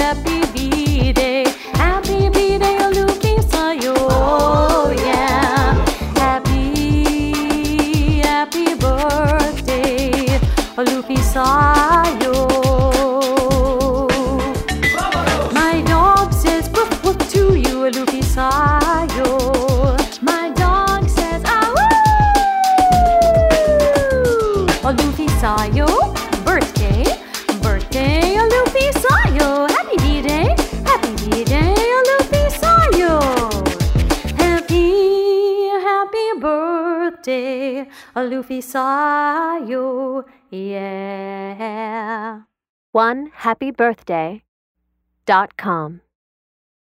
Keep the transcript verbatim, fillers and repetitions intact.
happy B-Day. Happy B-Day, Luffy sa'yo. Oh yeah. Happy, happy birthday, Luffy sa'yo. My dog says woof woof to you, Luffy sa'yo. My dog says ah woo. Luffy sa'yo. Birthday, birthday, Luffy sa'yo. Happy B-Day, happy B-Day, Luffy sa'yo. Happy, happy birthday, Luffy sa'yo. Yeah. one happy birthday dot com